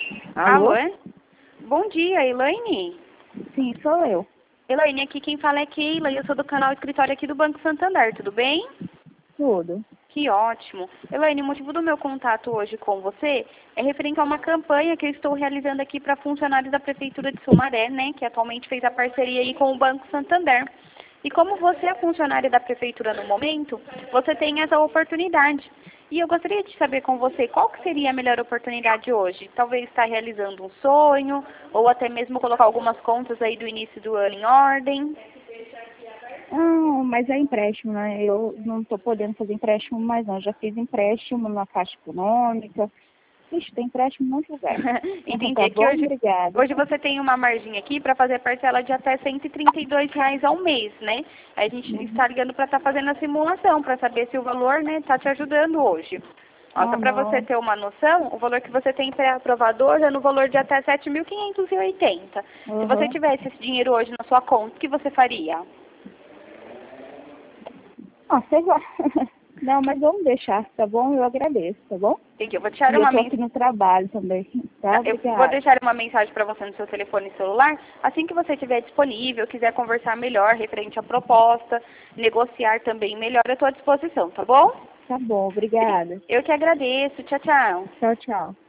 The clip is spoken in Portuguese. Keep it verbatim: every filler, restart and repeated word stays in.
Alô? Alô? Bom dia, Elaine? Sim, sou eu. Elaine, aqui quem fala é Keila e eu sou do canal Escritório aqui do Banco Santander, tudo bem? Tudo. Que ótimo. Elaine, o motivo do meu contato hoje com você é referente a uma campanha que eu estou realizando aqui para funcionários da Prefeitura de Sumaré, né, que atualmente fez a parceria aí com o Banco Santander. E como você é funcionária da Prefeitura no momento, você tem essa oportunidade. E eu gostaria de saber com você qual que seria a melhor oportunidade hoje. Talvez estar realizando um sonho, ou até mesmo colocar algumas contas aí do início do ano em ordem. Ah, mas é empréstimo, né? Eu não estou podendo fazer empréstimo mais não. Já fiz empréstimo na Caixa Econômica. Ixi, tem empréstimo em muito lugar. Entendi. Tá É que bom? hoje, Obrigada. hoje você tem uma margem aqui para fazer parcela de até cento e trinta e dois reais ao mês, né? Aí a gente Uhum. está ligando para estar fazendo a simulação, para saber se o valor, né, está te ajudando hoje. Ó, só Ah, para você não. ter uma noção, o valor que você tem pré-aprovador é no valor de até sete mil quinhentos e oitenta. Se você Uhum. tivesse esse dinheiro hoje na sua conta, o que você faria? Ah, sei lá. Não, mas vamos deixar, tá bom? Eu agradeço, tá bom? Entendi. Eu vou deixar E eu uma tô aqui mensagem. no trabalho também, tá? Eu vou Obrigada. deixar uma mensagem para você no seu telefone celular. Assim que você estiver disponível, quiser conversar melhor referente à proposta, negociar também melhor, eu estou à disposição, tá bom? Tá bom, obrigada. Eu que agradeço. Tchau, tchau. Tchau, tchau.